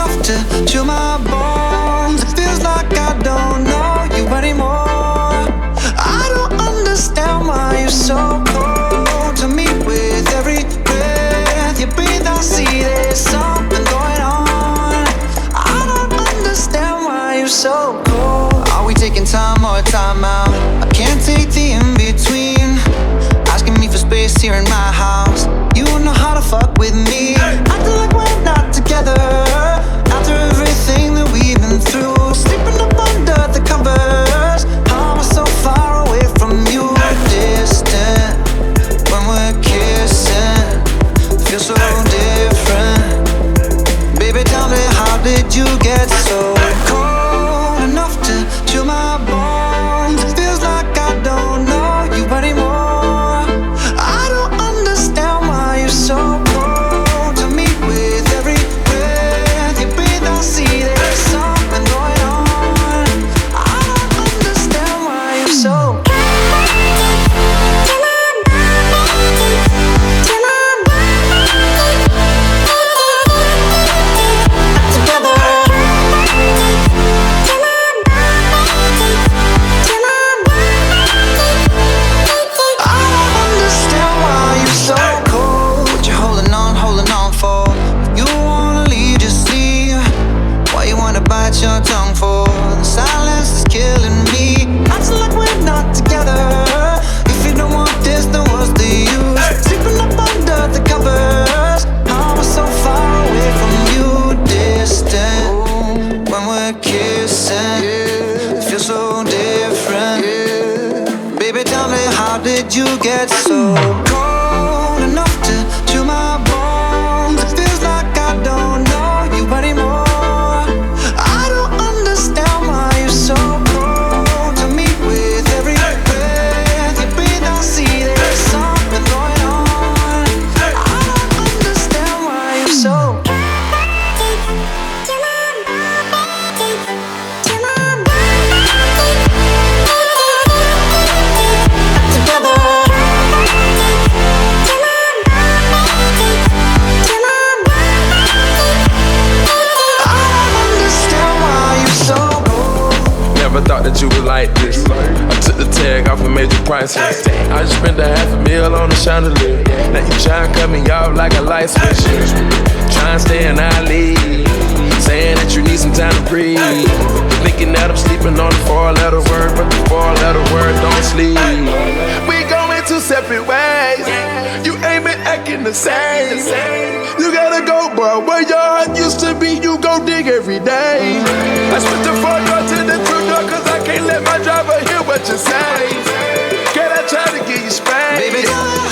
enough to chill my bones. It feels like I don't know you anymore. I don't understand why you're so cold to me. With every breath you breathe, I see there's something going on. I don't understand why you're so cold. Are we taking time or time out? I can't take the in-between. Asking me for space here in my house. You don't know how to fuck with me. Acting like we're not together after everything that we've been through. Sleeping up under the covers. How am I so far away from you? Distant when we're kissing. Feel so different. Baby, tell me, how did you get so cold enough to chill my bones? It feels like I don't know you anymore. I don't understand why you're so cold to me. With every breath you breathe, I see there's something going on. I don't understand why you're so your tongue for. The silence is killing me. Acting like we're not together. If you don't want this, then what's the use? Sleeping up under the covers. How am I so far away from you? Distant when we're kissing. It feels so different. Baby, tell me, how did you get so cold enough to chill my bones? It feels like I don't know you anymore. So cold to me. With every breath you breathe, I see there's something going on. I don't understand why you're so Never thought that you would like this. I took the tag off and made you priceless. I just spent $500,000 on the chandelier. Now you tryna cut me off like a light switch. Tryna stay in our league, saying that you need some time to breathe. Thinking that I'm sleeping on the 4-letter word, but the 4-letter word don't sleep. We going two separate ways. You ain't been acting the same. You gotta go, boy. Where your heart used to be, you go dig every day. I switched the front door to the two door, cause I can't let my driver hear what you say. Can I try to get you spanked? Baby,